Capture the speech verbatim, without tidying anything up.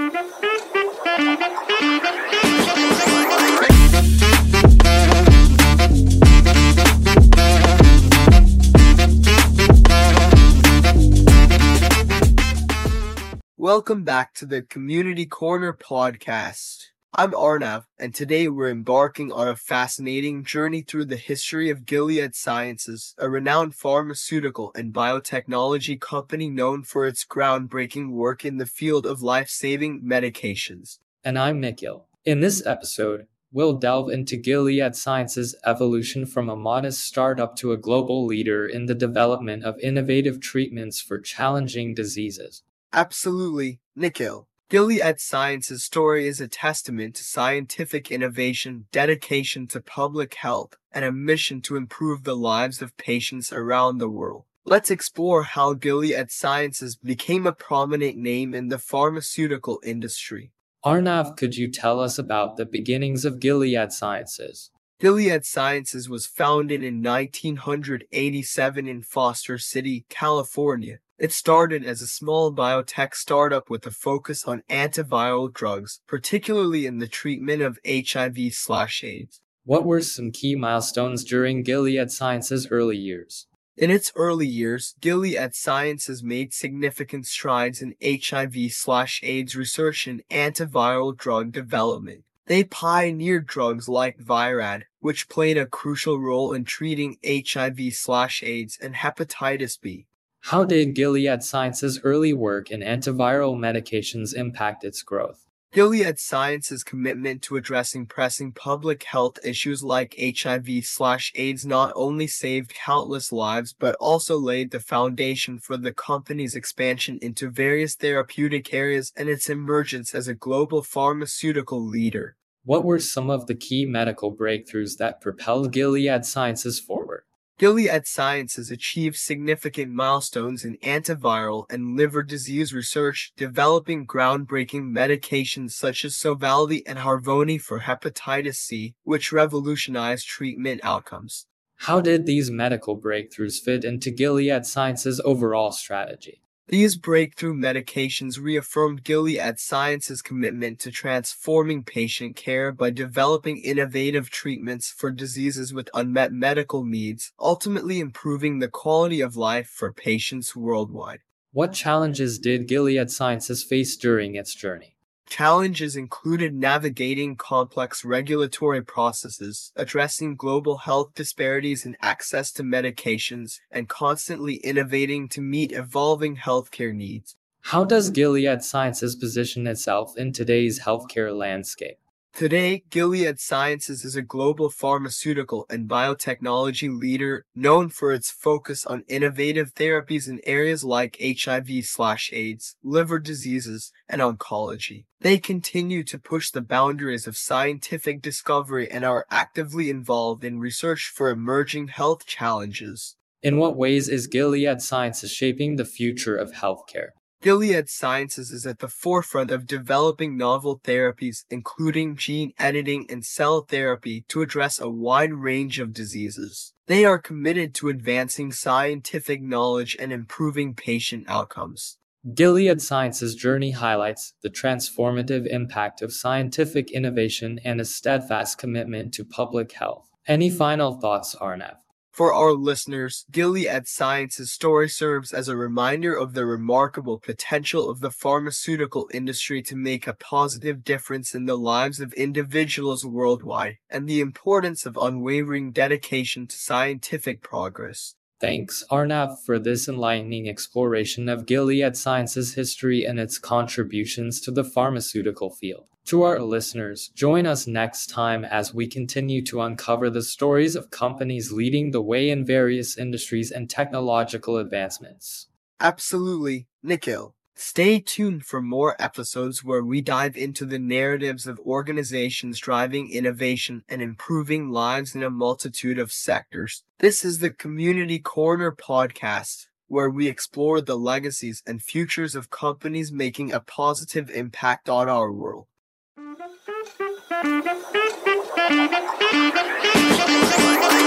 Welcome back to the Community Corner podcast. I'm Arnav, and today we're embarking on a fascinating journey through the history of Gilead Sciences, a renowned pharmaceutical and biotechnology company known for its groundbreaking work in the field of life-saving medications. And I'm Nikhil. In this episode, we'll delve into Gilead Sciences' evolution from a modest startup to a global leader in the development of innovative treatments for challenging diseases. Absolutely, Nikhil. Gilead Sciences' story is a testament to scientific innovation, dedication to public health, and a mission to improve the lives of patients around the world. Let's explore how Gilead Sciences became a prominent name in the pharmaceutical industry. Arnav, could you tell us about the beginnings of Gilead Sciences? Gilead Sciences was founded in nineteen eighty-seven in Foster City, California. It started as a small biotech startup with a focus on antiviral drugs, particularly in the treatment of H I V/AIDS. What were some key milestones during Gilead Sciences' early years? In its early years, Gilead Sciences made significant strides in H I V/AIDS research and antiviral drug development. They pioneered drugs like Virad, which played a crucial role in treating H I V/AIDS and hepatitis B. How did Gilead Sciences' early work in antiviral medications impact its growth? Gilead Sciences' commitment to addressing pressing public health issues like H I V/AIDS not only saved countless lives but also laid the foundation for the company's expansion into various therapeutic areas and its emergence as a global pharmaceutical leader. What were some of the key medical breakthroughs that propelled Gilead Sciences forward? Gilead Sciences achieved significant milestones in antiviral and liver disease research, developing groundbreaking medications such as Sovaldi and Harvoni for hepatitis C, which revolutionized treatment outcomes. How did these medical breakthroughs fit into Gilead Sciences' overall strategy? These breakthrough medications reaffirmed Gilead Sciences' commitment to transforming patient care by developing innovative treatments for diseases with unmet medical needs, ultimately improving the quality of life for patients worldwide. What challenges did Gilead Sciences face during its journey? Challenges included navigating complex regulatory processes, addressing global health disparities in access to medications, and constantly innovating to meet evolving healthcare needs. How does Gilead Sciences position itself in today's healthcare landscape? Today, Gilead Sciences is a global pharmaceutical and biotechnology leader known for its focus on innovative therapies in areas like H I V/AIDS, liver diseases, and oncology. They continue to push the boundaries of scientific discovery and are actively involved in research for emerging health challenges. In what ways is Gilead Sciences shaping the future of healthcare? Gilead Sciences is at the forefront of developing novel therapies, including gene editing and cell therapy, to address a wide range of diseases. They are committed to advancing scientific knowledge and improving patient outcomes. Gilead Sciences' journey highlights the transformative impact of scientific innovation and a steadfast commitment to public health. Any final thoughts, Arnav? For our listeners, Gilead Sciences' story serves as a reminder of the remarkable potential of the pharmaceutical industry to make a positive difference in the lives of individuals worldwide, and the importance of unwavering dedication to scientific progress. Thanks, Arnav, for this enlightening exploration of Gilead Sciences' history and its contributions to the pharmaceutical field. To our listeners, join us next time as we continue to uncover the stories of companies leading the way in various industries and technological advancements. Absolutely, Nikhil. Stay tuned for more episodes where we dive into the narratives of organizations driving innovation and improving lives in a multitude of sectors. This is the Community Corner podcast, where we explore the legacies and futures of companies making a positive impact on our world. Thank you.